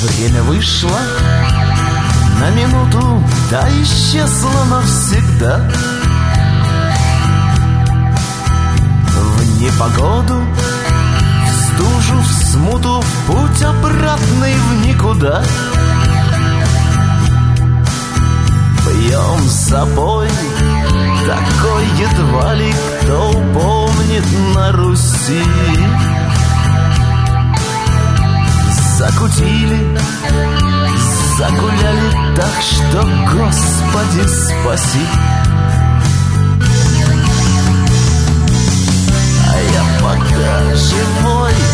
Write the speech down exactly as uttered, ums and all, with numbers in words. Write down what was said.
Время вышло на минуту, да исчезло навсегда. В непогоду, в стужу, в смуту, в путь обратный в никуда. Пьем с собой такой едва ли кто помнит на Руси. Закутили, загуляли так, что Господи спаси. А я пока живой,